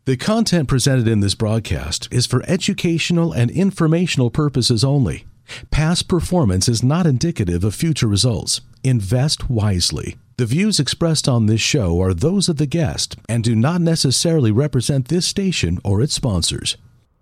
The content presented in this broadcast is for educational and informational purposes only. Past performance is not indicative of future results. Invest wisely. The views expressed on this show are those of the guest and do not necessarily represent this station or its sponsors.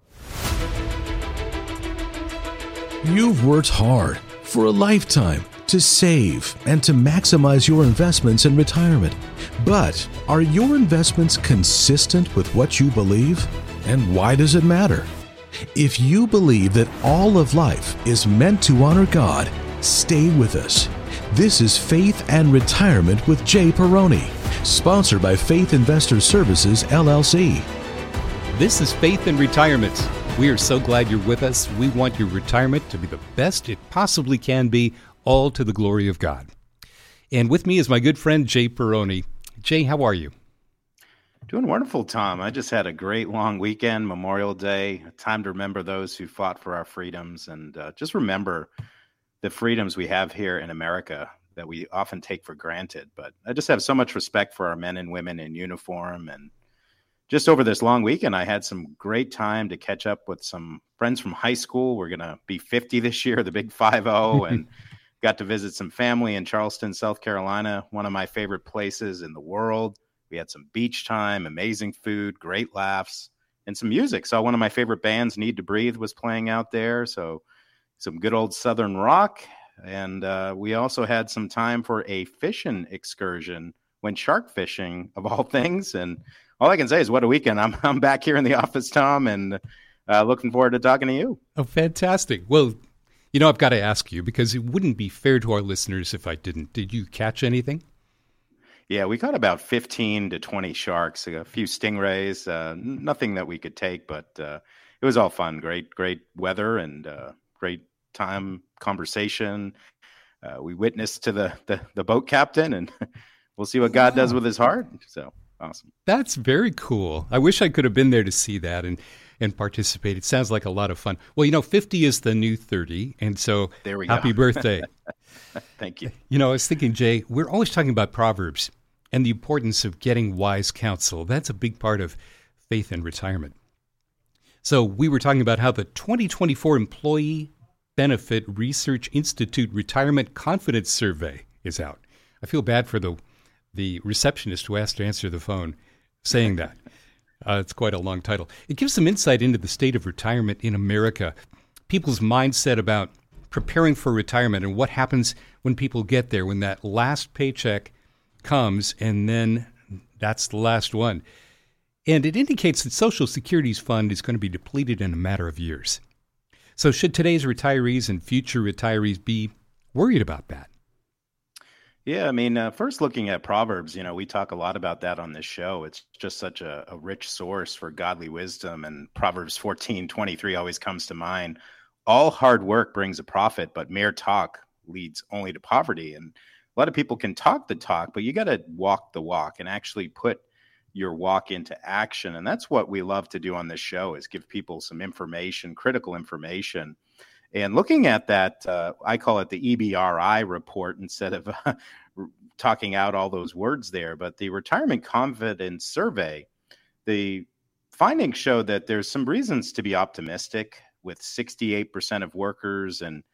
You've worked hard for a lifetime to save and to maximize your investments in retirement. But are your investments consistent with what you believe? And why does it matter? If you believe that all of life is meant to honor God, stay with us. This is Faith and Retirement with Jay Perrone, sponsored by Faith Investor Services, LLC. This is Faith and Retirement. We are so glad you're with us. We want your retirement to be the best it possibly can be, all to the glory of God. And with me is my good friend, Jay Perrone. Jay, how are you? Doing wonderful, Tom. I just had a great long weekend, Memorial Day, a time to remember those who fought for our freedoms and just remember the freedoms we have here in America that we often take for granted. But I just have so much respect for our men and women in uniform. And just over this long weekend, I had some great time to catch up with some friends from high school. We're going to be 50 this year, the big 5-0, and got to visit some family in Charleston, South Carolina, one of my favorite places in the world. We had some beach time, amazing food, great laughs, and some music. So one of my favorite bands, Need to Breathe, was playing out there. So some good old Southern rock. And we also had some time for a fishing excursion, went shark fishing of all things. And all I can say is what a weekend. I'm back here in the office, Tom, and looking forward to talking to you. Oh, fantastic. Well, you know, I've got to ask you because it wouldn't be fair to our listeners if I didn't. Did you catch anything? Yeah, we caught about 15 to 20 sharks, a few stingrays, nothing that we could take, but it was all fun. Great weather and great time, conversation. We witnessed to the boat captain, and we'll see what God does with his heart. So awesome. That's very cool. I wish I could have been there to see that and participate. It sounds like a lot of fun. Well, you know, 50 is the new 30, and so there we go. Happy birthday. Thank you. You know, I was thinking, Jay, we're always talking about Proverbs and the importance of getting wise counsel. That's a big part of faith and retirement. So we were talking about how the 2024 Employee Benefit Research Institute Retirement Confidence Survey is out. I feel bad for the receptionist who has to answer the phone saying that. It's quite a long title. It gives some insight into the state of retirement in America, people's mindset about preparing for retirement and what happens when people get there, when that last paycheck comes and then that's the last one. And it indicates that Social Security's fund is going to be depleted in a matter of years. So should today's retirees and future retirees be worried about that? Yeah, I mean, first looking at Proverbs, you know, we talk a lot about that on this show. It's just such a rich source for godly wisdom. And Proverbs 14:23 always comes to mind. All hard work brings a profit, but mere talk leads only to poverty. And a lot of people can talk the talk, but you got to walk the walk and actually put your walk into action. And that's what we love to do on this show, is give people some information, critical information. And looking at that, I call it the EBRI report instead of talking out all those words there. But the Retirement Confidence Survey, the findings show that there's some reasons to be optimistic, with 68% of workers and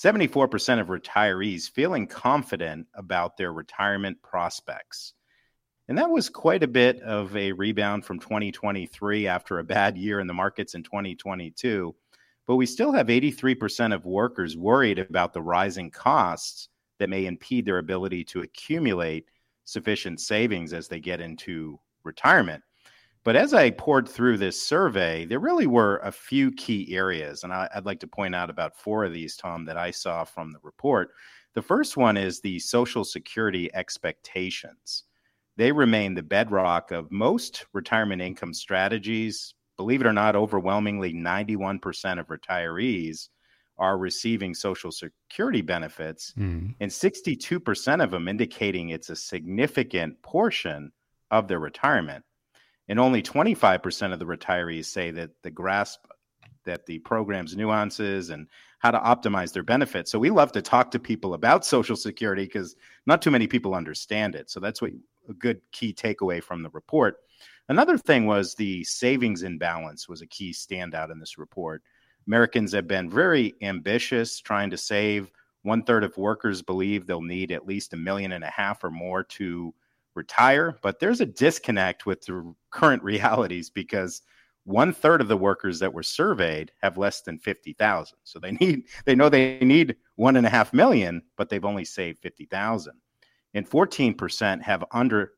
74% of retirees feeling confident about their retirement prospects. And that was quite a bit of a rebound from 2023 after a bad year in the markets in 2022. But we still have 83% of workers worried about the rising costs that may impede their ability to accumulate sufficient savings as they get into retirement. But as I poured through this survey, there really were a few key areas, and I'd like to point out about 4 of these, Tom, that I saw from the report. The first one is the Social Security expectations. They remain the bedrock of most retirement income strategies. Believe it or not, overwhelmingly 91% of retirees are receiving Social Security benefits, and 62% of them indicating it's a significant portion of their retirement. And only 25% of the retirees say that the grasp that the program's nuances and how to optimize their benefits. So we love to talk to people about Social Security because not too many people understand it. So that's what a good key takeaway from the report. Another thing was the savings imbalance was a key standout in this report. Americans have been very ambitious trying to save. 1/3 of workers believe they'll need at least $1.5 million or more to retire. But there's a disconnect with the current realities because 1/3 of the workers that were surveyed have less than 50,000. So they know they need $1.5 million, but they've only saved 50,000. And 14% have under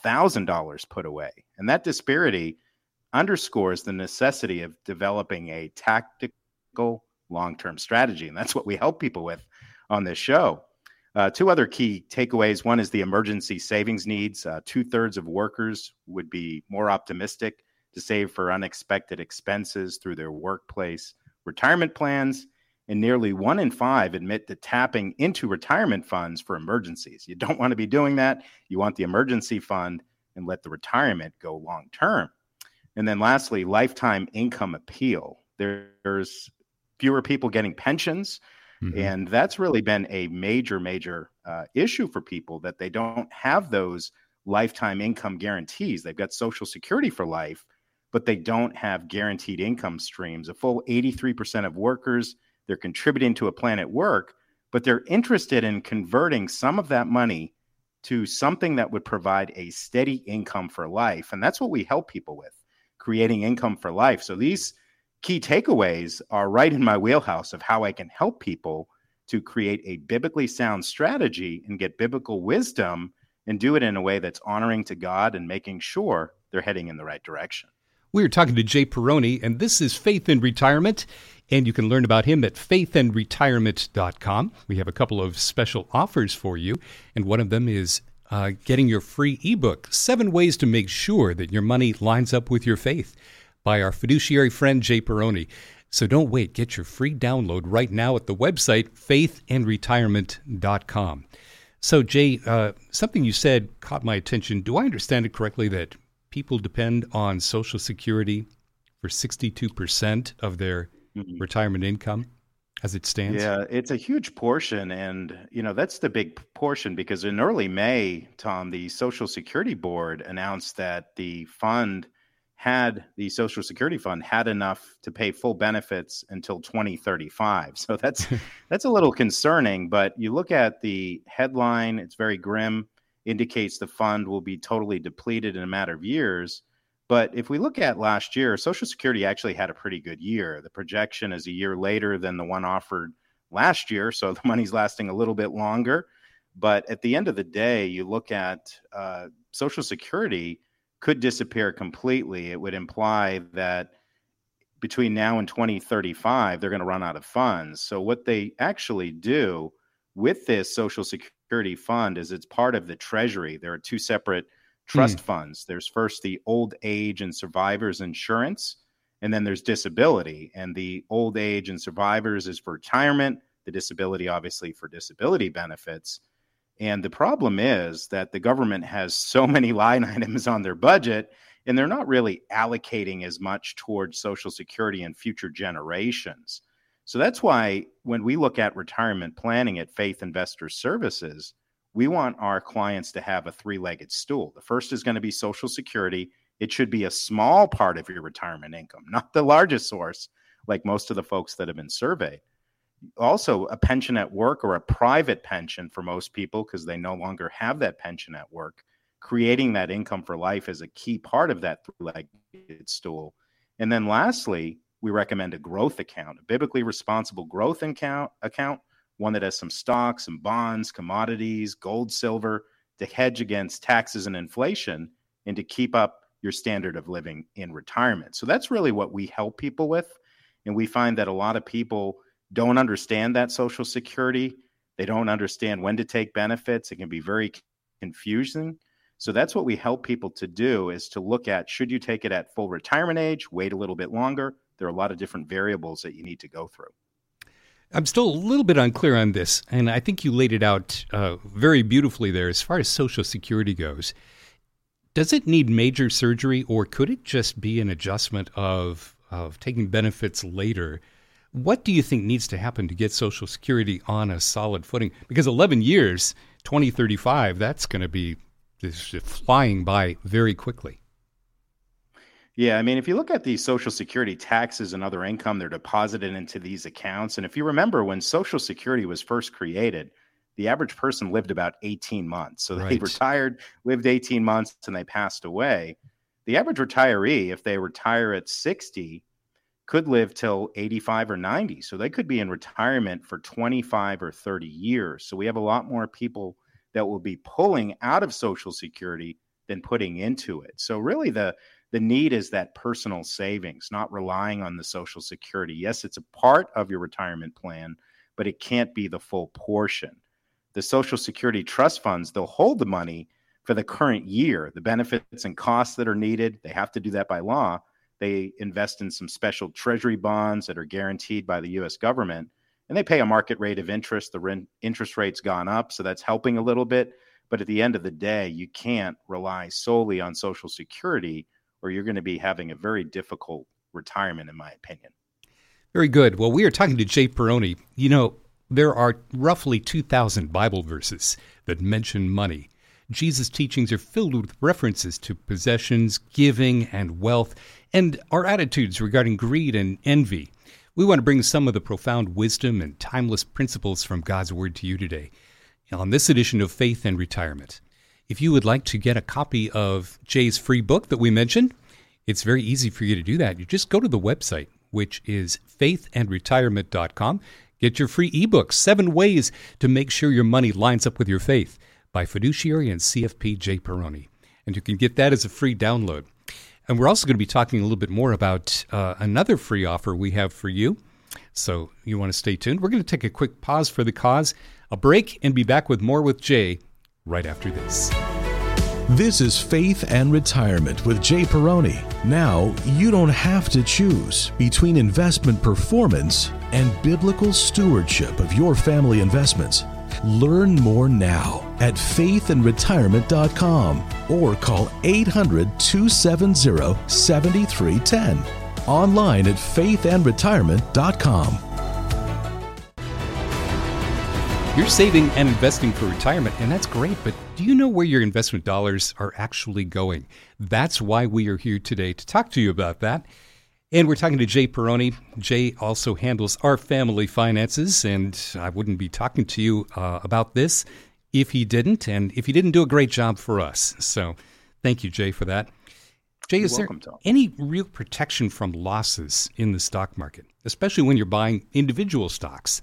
$1,000 put away. And that disparity underscores the necessity of developing a tactical long-term strategy. And that's what we help people with on this show. Two other key takeaways. One is the emergency savings needs. 2/3 of workers would be more optimistic to save for unexpected expenses through their workplace retirement plans. And nearly 1 in 5 admit to tapping into retirement funds for emergencies. You don't want to be doing that. You want the emergency fund and let the retirement go long term. And then lastly, lifetime income appeal. There's fewer people getting pensions. Mm-hmm. And that's really been a major issue for people, that they don't have those lifetime income guarantees. They've got Social Security for life, but they don't have guaranteed income streams. A full 83% of workers, they're contributing to a plan at work, but they're interested in converting some of that money to something that would provide a steady income for life. And that's what we help people with, creating income for life. So these key takeaways are right in my wheelhouse of how I can help people to create a biblically sound strategy and get biblical wisdom and do it in a way that's honoring to God and making sure they're heading in the right direction. We're talking to Jay Perrone, and this is Faith in Retirement, and you can learn about him at faithandretirement.com. We have a couple of special offers for you, and one of them is getting your free ebook, 7 Ways to Make Sure That Your Money Lines Up with Your Faith, by our fiduciary friend, Jay Perrone. So don't wait. Get your free download right now at the website, faithandretirement.com. So, Jay, something you said caught my attention. Do I understand it correctly that people depend on Social Security for 62% of their retirement income as it stands? Yeah, it's a huge portion. And, that's the big portion, because in early May, Tom, the Social Security Board announced that the Social Security Fund had enough to pay full benefits until 2035. So that's a little concerning. But you look at the headline, it's very grim, indicates the fund will be totally depleted in a matter of years. But if we look at last year, Social Security actually had a pretty good year. The projection is a year later than the one offered last year, so the money's lasting a little bit longer. But at the end of the day, you look at Social Security could disappear completely. It would imply that between now and 2035, they're going to run out of funds. So what they actually do with this Social Security fund is it's part of the Treasury. There are 2 separate trust funds. There's first the Old Age and Survivors Insurance, and then there's disability. And the old age and survivors is for retirement, the disability obviously for disability benefits. And the problem is that the government has so many line items on their budget, and they're not really allocating as much towards Social Security and future generations. So that's why when we look at retirement planning at Faith Investor Services, we want our clients to have a 3-legged stool. The first is going to be Social Security. It should be a small part of your retirement income, not the largest source, like most of the folks that have been surveyed. Also, a pension at work, or a private pension for most people, because they no longer have that pension at work. Creating that income for life is a key part of that 3-legged stool. And then lastly, we recommend a growth account, a biblically responsible growth account, one that has some stocks, some bonds, commodities, gold, silver, to hedge against taxes and inflation and to keep up your standard of living in retirement. So that's really what we help people with. And we find that a lot of people don't understand that Social Security. They don't understand when to take benefits. It can be very confusing. So that's what we help people to do, is to look at, should you take it at full retirement age, wait a little bit longer? There are a lot of different variables that you need to go through. I'm still a little bit unclear on this, and I think you laid it out very beautifully there as far as Social Security goes. Does it need major surgery, or could it just be an adjustment of taking benefits later? What do you think needs to happen to get Social Security on a solid footing? Because 11 years, 2035, that's going to be flying by very quickly. Yeah, I mean, if you look at the Social Security taxes and other income, they're deposited into these accounts. And if you remember when Social Security was first created, the average person lived about 18 months. So they Right. retired, lived 18 months, and they passed away. The average retiree, if they retire at 60, could live till 85 or 90. So they could be in retirement for 25 or 30 years. So we have a lot more people that will be pulling out of Social Security than putting into it. So really the need is that personal savings, not relying on the Social Security. Yes, it's a part of your retirement plan, but it can't be the full portion. The Social Security trust funds, they'll hold the money for the current year, the benefits and costs that are needed. They have to do that by law. They invest in some special treasury bonds that are guaranteed by the U.S. government, and they pay a market rate of interest. The interest rate's gone up, so that's helping a little bit. But at the end of the day, you can't rely solely on Social Security, or you're going to be having a very difficult retirement, in my opinion. Very good. Well, we are talking to Jay Perrone. You know, there are roughly 2,000 Bible verses that mention money. Jesus' teachings are filled with references to possessions, giving, and wealth, and our attitudes regarding greed and envy. We want to bring some of the profound wisdom and timeless principles from God's Word to you today on this edition of Faith and Retirement. If you would like to get a copy of Jay's free book that we mentioned, it's very easy for you to do that. You just go to the website, which is faithandretirement.com. Get your free ebook, 7 Ways to Make Sure Your Money Lines Up with Your Faith, by fiduciary and CFP Jay Perrone. And you can get that as a free download. And we're also going to be talking a little bit more about another free offer we have for you. So you want to stay tuned. We're going to take a quick pause for the cause, a break, and be back with more with Jay right after this. This is Faith and Retirement with Jay Perrone. Now, you don't have to choose between investment performance and biblical stewardship of your family investments. Learn more now at faithandretirement.com or call 800-270-7310. Online at faithandretirement.com. You're saving and investing for retirement, and that's great, but do you know where your investment dollars are actually going? That's why we are here today to talk to you about that. And we're talking to Jay Perrone. Jay also handles our family finances, and I wouldn't be talking to you about this if he didn't, and if he didn't do a great job for us. So thank you, Jay, for that. Jay, is there any real protection from losses in the stock market, especially when you're buying individual stocks?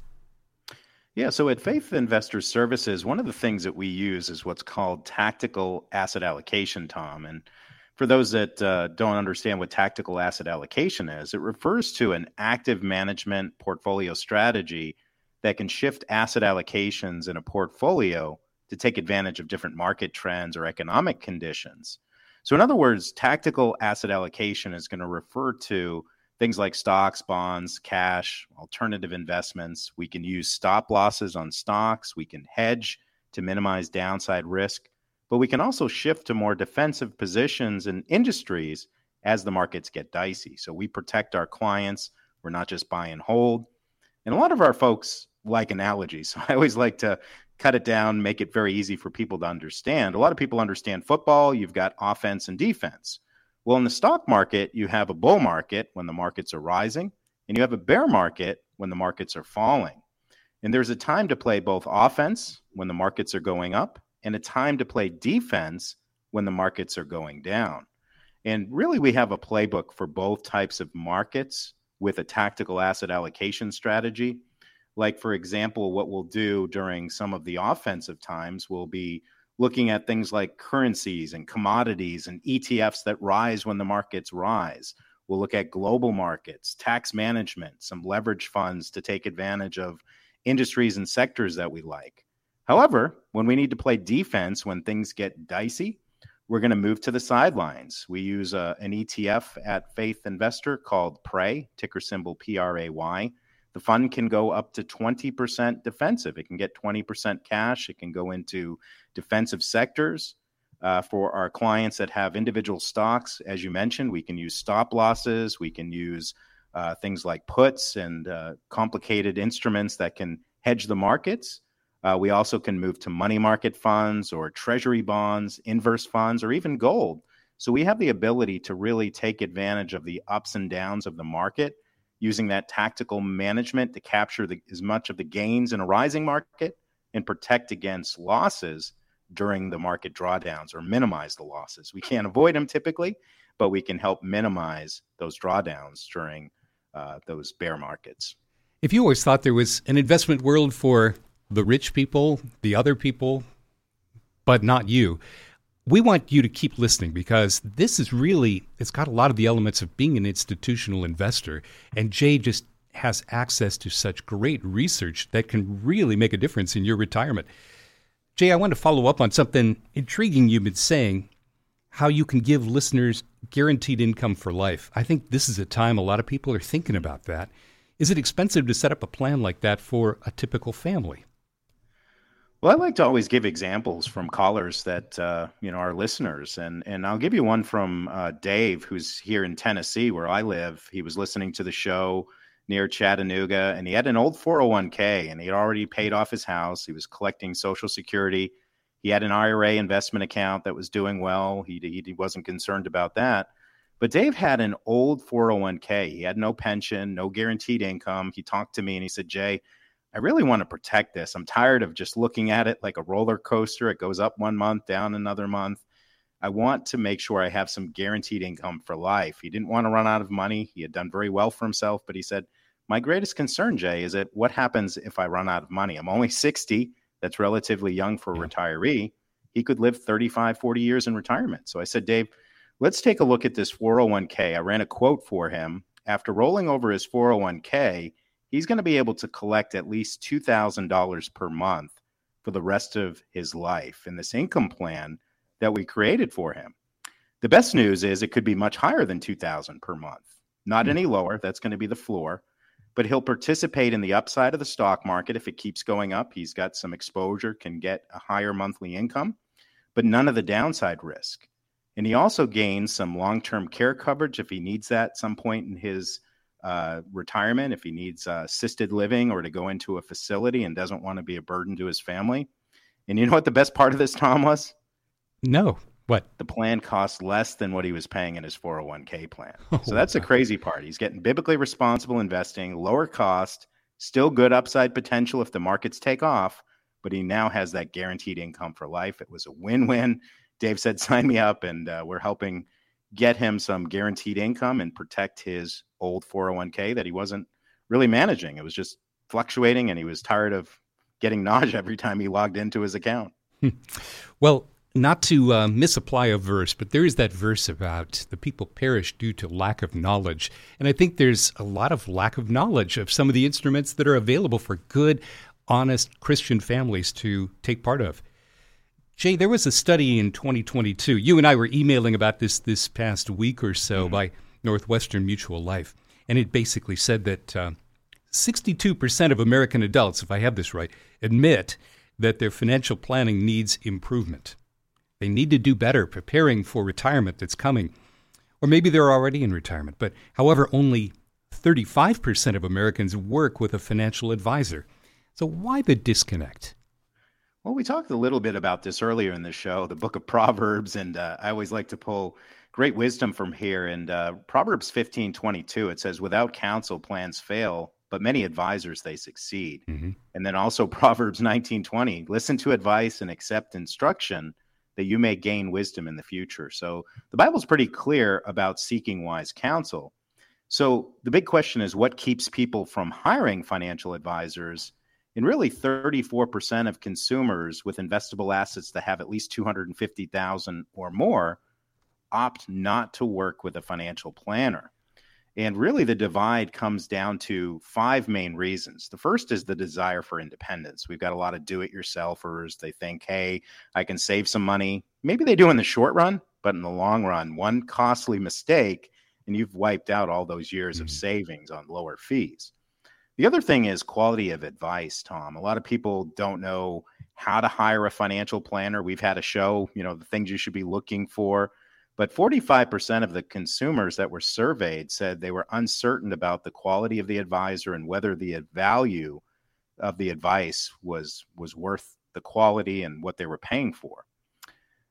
Yeah, so at Faith Investor Services, one of the things that we use is what's called tactical asset allocation, Tom. And for those that don't understand what tactical asset allocation is, it refers to an active management portfolio strategy that can shift asset allocations in a portfolio to take advantage of different market trends or economic conditions. So in other words, tactical asset allocation is going to refer to things like stocks, bonds, cash, alternative investments. We can use stop losses on stocks. We can hedge to minimize downside risk. But we can also shift to more defensive positions in industries as the markets get dicey. So we protect our clients. We're not just buy and hold. And a lot of our folks like analogies. So I always like to cut it down, make it very easy for people to understand. A lot of people understand football. You've got offense and defense. Well, in the stock market, you have a bull market when the markets are rising, and you have a bear market when the markets are falling. And there's a time to play both offense when the markets are going up and a time to play defense when the markets are going down. And really, we have a playbook for both types of markets with a tactical asset allocation strategy. Like, for example, what we'll do during some of the offensive times will be looking at things like currencies and commodities and ETFs that rise when the markets rise. We'll look at global markets, tax management, some leverage funds to take advantage of industries and sectors that we like. However, when we need to play defense, when things get dicey, we're going to move to the sidelines. We use an ETF at Faith Investor called PRAY, ticker symbol PRAY. The fund can go up to 20% defensive. It can get 20% cash. It can go into defensive sectors. For our clients that have individual stocks, as you mentioned, we can use stop losses. We can use things like puts and complicated instruments that can hedge the markets. We also can move to money market funds or treasury bonds, inverse funds, or even gold. So we have the ability to really take advantage of the ups and downs of the market, using that tactical management to capture as much of the gains in a rising market and protect against losses during the market drawdowns, or minimize the losses. We can't avoid them typically, but we can help minimize those drawdowns during those bear markets. If you always thought there was an investment world for the rich people, the other people, but not you, we want you to keep listening, because this is really, it's got a lot of the elements of being an institutional investor. And Jay just has access to such great research that can really make a difference in your retirement. Jay, I want to follow up on something intriguing you've been saying, how you can give listeners guaranteed income for life. I think this is a time a lot of people are thinking about that. Is it expensive to set up a plan like that for a typical family? Well, I like to always give examples from callers that, are listeners. And I'll give you one from Dave, who's here in Tennessee, where I live. He was listening to the show near Chattanooga, and he had an old 401k, and he had already paid off his house. He was collecting Social Security. He had an IRA investment account that was doing well. He wasn't concerned about that. But Dave had an old 401k. He had no pension, no guaranteed income. He talked to me and he said, Jay, I really want to protect this. I'm tired of just looking at it like a roller coaster. It goes up one month, down another month. I want to make sure I have some guaranteed income for life. He didn't want to run out of money. He had done very well for himself, but he said, my greatest concern, Jay, is that what happens if I run out of money? I'm only 60. That's relatively young for a retiree. He could live 35, 40 years in retirement. So I said, Dave, let's take a look at this 401k. I ran a quote for him. After rolling over his 401k, he's going to be able to collect at least $2,000 per month for the rest of his life in this income plan that we created for him. The best news is it could be much higher than $2,000 per month, not any lower. That's going to be the floor, but he'll participate in the upside of the stock market. If it keeps going up, he's got some exposure, can get a higher monthly income, but none of the downside risk. And he also gains some long-term care coverage if he needs that at some point in his retirement, if he needs assisted living or to go into a facility and doesn't want to be a burden to his family. And you know what the best part of this, Tom, was? No. What? The plan cost less than what he was paying in his 401k plan. So that's the crazy part. He's getting biblically responsible investing, lower cost, still good upside potential if the markets take off, but he now has that guaranteed income for life. It was a win-win. Dave said, sign me up, and we're helping get him some guaranteed income and protect his old 401k that he wasn't really managing. It was just fluctuating, and he was tired of getting nausea every time he logged into his account. Well, not to misapply a verse, but there is that verse about the people perish due to lack of knowledge. And I think there's a lot of lack of knowledge of some of the instruments that are available for good, honest Christian families to take part of. Jay, there was a study in 2022. You and I were emailing about this past week or so by Northwestern Mutual Life. And it basically said that 62% of American adults, if I have this right, admit that their financial planning needs improvement. They need to do better preparing for retirement that's coming. Or maybe they're already in retirement. But however, only 35% of Americans work with a financial advisor. So why the disconnect? Well, we talked a little bit about this earlier in the show, the book of Proverbs, and I always like to pull great wisdom from here. And Proverbs 15:22, it says, without counsel, plans fail, but many advisors, they succeed. And then also Proverbs 19:20, listen to advice and accept instruction that you may gain wisdom in the future. So the Bible's pretty clear about seeking wise counsel. So the big question is, what keeps people from hiring financial advisors? And really 34% of consumers with investable assets that have at least $250,000 or more opt not to work with a financial planner. And really the divide comes down to 5 main reasons. The first is the desire for independence. We've got a lot of do-it-yourselfers. They think, hey, I can save some money. Maybe they do in the short run, but in the long run, one costly mistake, and you've wiped out all those years of savings on lower fees. The other thing is quality of advice, Tom. A lot of people don't know how to hire a financial planner. We've had a show, the things you should be looking for. But 45% of the consumers that were surveyed said they were uncertain about the quality of the advisor and whether the value of the advice was worth the quality and what they were paying for.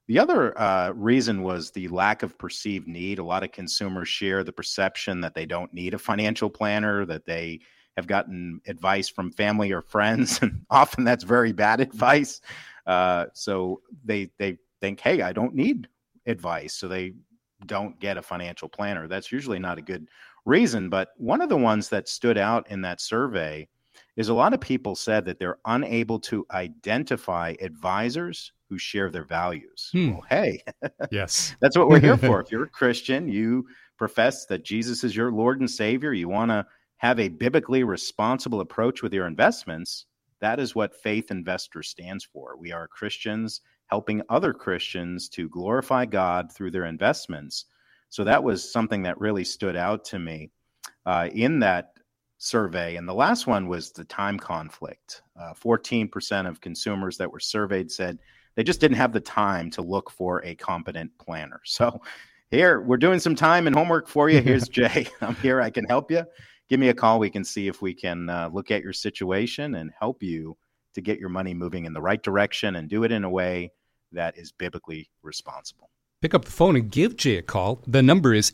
The other reason was the lack of perceived need. A lot of consumers share the perception that they don't need a financial planner, that they have gotten advice from family or friends, and often that's very bad advice. So they think, hey, I don't need advice, so they don't get a financial planner. That's usually not a good reason. But one of the ones that stood out in that survey is a lot of people said that they're unable to identify advisors who share their values. Well, hey, yes, that's what we're here for. If you're a Christian, you profess that Jesus is your Lord and Savior, you want to have a biblically responsible approach with your investments, that is what Faith Investor stands for. We are Christians helping other Christians to glorify God through their investments. So that was something that really stood out to me in that survey. And the last one was the time conflict. 14% of consumers that were surveyed said they just didn't have the time to look for a competent planner. So here, we're doing some time and homework for you. Here's Jay. I'm here. I can help you. Give me a call. We can see if we can look at your situation and help you to get your money moving in the right direction and do it in a way that is biblically responsible. Pick up the phone and give Jay a call. The number is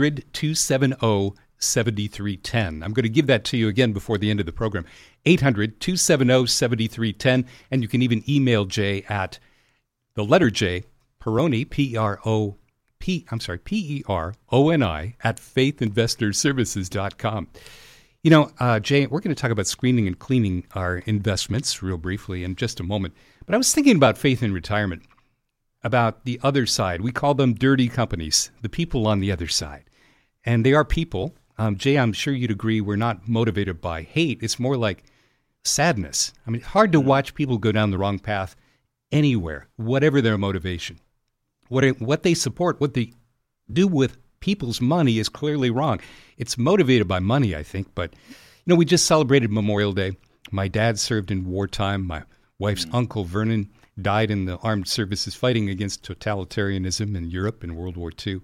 800-270-7310. I'm going to give that to you again before the end of the program. 800-270-7310. And you can even email Jay at the letter J, Peroni, Peroni, at faithinvestorservices.com. You know, Jay, we're going to talk about screening and cleaning our investments real briefly in just a moment. But I was thinking about faith in retirement, about the other side. We call them dirty companies, the people on the other side. And they are people. Jay, I'm sure you'd agree we're not motivated by hate. It's more like sadness. I mean, it's hard to watch people go down the wrong path anywhere, whatever their motivation. What they support, what they do with people's money is clearly wrong. It's motivated by money, I think. But, you know, we just celebrated Memorial Day. My dad served in wartime. My wife's uncle, Vernon, died in the armed services fighting against totalitarianism in Europe in World War II.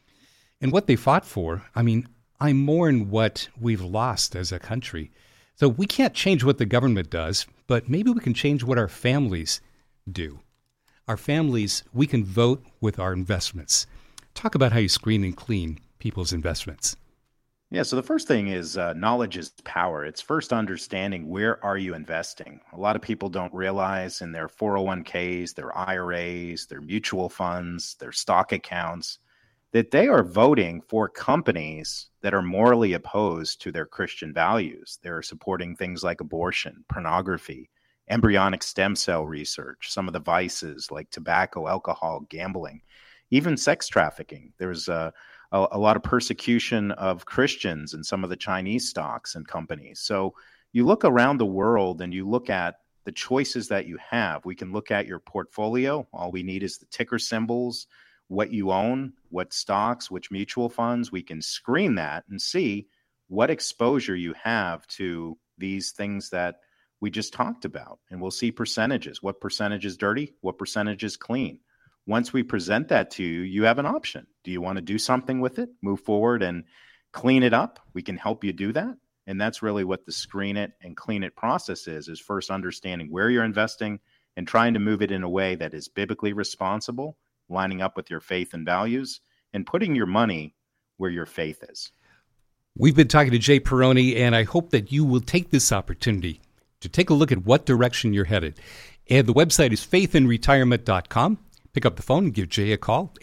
And what they fought for, I mean, I mourn what we've lost as a country. So we can't change what the government does, but maybe we can change what our families do. Our families, we can vote with our investments. Talk about how you screen and clean people's investments. Yeah, so the first thing is knowledge is power. It's first understanding where are you investing. A lot of people don't realize in their 401ks, their IRAs, their mutual funds, their stock accounts, that they are voting for companies that are morally opposed to their Christian values. They're supporting things like abortion, pornography, embryonic stem cell research, some of the vices like tobacco, alcohol, gambling, even sex trafficking. There's a lot of persecution of Christians in some of the Chinese stocks and companies. So you look around the world and you look at the choices that you have. We can look at your portfolio. All we need is the ticker symbols, what you own, what stocks, which mutual funds. We can screen that and see what exposure you have to these things that we just talked about. And we'll see percentages. What percentage is dirty? What percentage is clean? Once we present that to you, you have an option. Do you want to do something with it? Move forward and clean it up? We can help you do that. And that's really what the screen it and clean it process is first understanding where you're investing and trying to move it in a way that is biblically responsible, lining up with your faith and values, and putting your money where your faith is. We've been talking to Jay Peroni, and I hope that you will take this opportunity to take a look at what direction you're headed. And the website is faithinretirement.com. Pick up the phone and give Jay a call,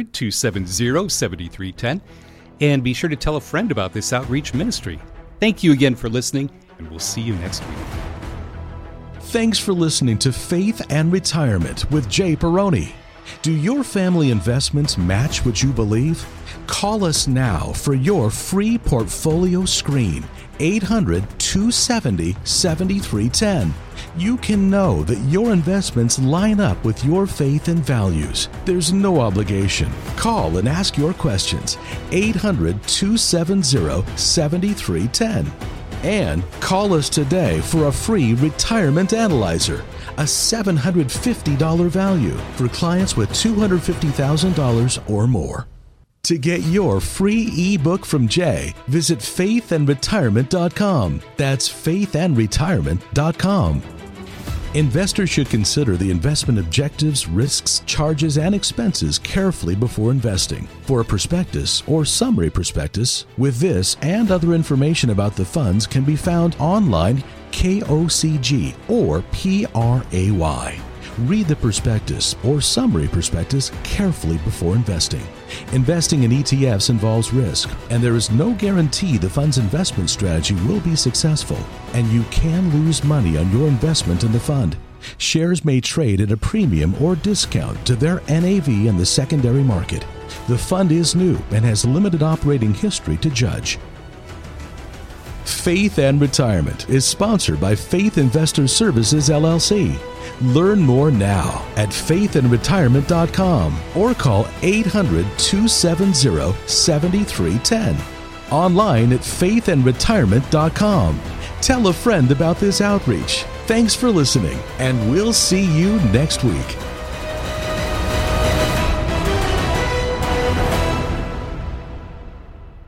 800-270-7310. And be sure to tell a friend about this outreach ministry. Thank you again for listening, and we'll see you next week. Thanks for listening to Faith and Retirement with Jay Peroni. Do your family investments match what you believe? Call us now for your free portfolio screen, 800-270-7310. You can know that your investments line up with your faith and values. There's no obligation. Call and ask your questions, 800-270-7310. And call us today for a free retirement analyzer, a $750 value for clients with $250,000 or more. To get your free ebook from Jay, visit faithandretirement.com. That's faithandretirement.com. Investors should consider the investment objectives, risks, charges, and expenses carefully before investing. For a prospectus or summary prospectus with this and other information about the funds can be found online, KOCG or PRAY. Read the prospectus or summary prospectus carefully before investing. Investing in ETFs involves risk, and there is no guarantee the fund's investment strategy will be successful, and you can lose money on your investment in the fund. Shares may trade at a premium or discount to their NAV in the secondary market. The fund is new and has limited operating history to judge. Faith and Retirement is sponsored by Faith Investor Services, LLC. Learn more now at faithandretirement.com or call 800-270-7310. Online at faithandretirement.com. Tell a friend about this outreach. Thanks for listening, and we'll see you next week.